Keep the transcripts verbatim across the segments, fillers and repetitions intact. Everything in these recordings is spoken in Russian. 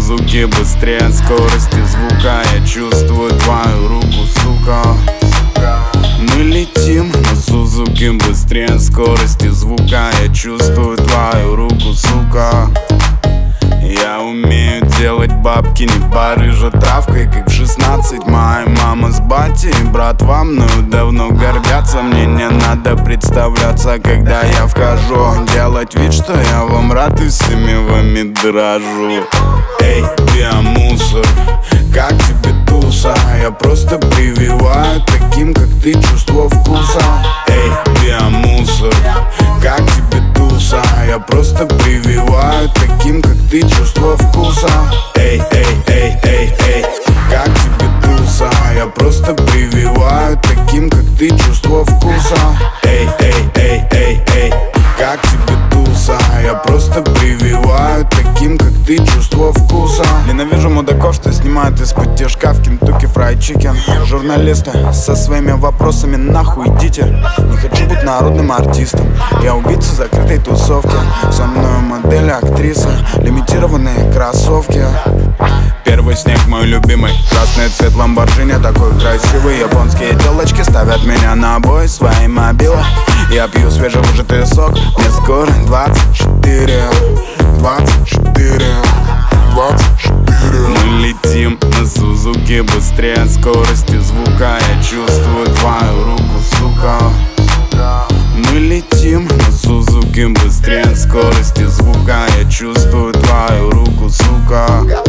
Сузуки быстрее скорости звука. Я чувствую твою руку, сука. Мы летим на Сузуки быстрее скорости звука. Я чувствую твою руку, сука. Я умею делать бабки не барыжа травкой, как в шестнадцать. Моя мама с батей и братва мною давно гордятся. Мне не надо представляться, когда я вхожу, делать вид, что я вам рад и всеми вами дрожу. Эй, биомусор, как тебе туса? Я просто прививаю таким, как ты, чувство вкуса. Эй, биомусор, как тебе туса? Я просто прививаю таким, как ты, чувство вкуса. Эй, эй, эй, эй, эй, как тебе туса? Я просто прививаю таким, как ты, чувство вкуса. Эй, эй, эй, эй, эй, как тебе туса? Я просто прививаю таким, как ты, чувство вкуса. Ненавижу мудаков, что снимают из-под тяжка в Kentucky Fried Chicken. Журналисты со своими вопросами нахуй идите. Не хочу быть народным артистом, я убийца закрытой тусовки. Со мной модели, актрисы, лимитированные кроссовки. Первый снег мой любимый, красный цвет Ламборджини, такой красивый. Японские телочки ставят меня на бой свои мобилы. Я пью свежевыжатый сок, мне скоро двадцать четыре, двадцать четыре, двадцать четыре. Мы летим на Сузуки быстрее скорости звука. Я чувствую твою руку, сука. Мы летим на Сузуки быстрее скорости звука. Я чувствую твою руку, сука.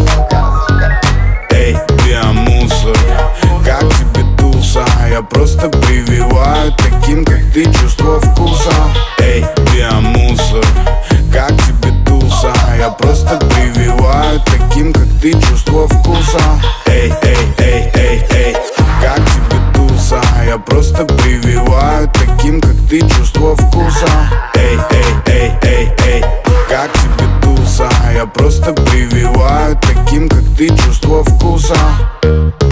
Эй, биомусор, как тебе туса? Я просто прививаю таким, как ты, чувство вкуса. Эй, биомусор, как тебе туса? Я просто прививаю таким, как ты, чувство вкуса. Эй, эй, эй, эй, эй, как тебе туса? Я просто прививаю таким, как ты, чувство вкуса. Эй, эй, эй, эй, эй, как тебе туса? Я просто прививаю таким, как ты, чувство вкуса.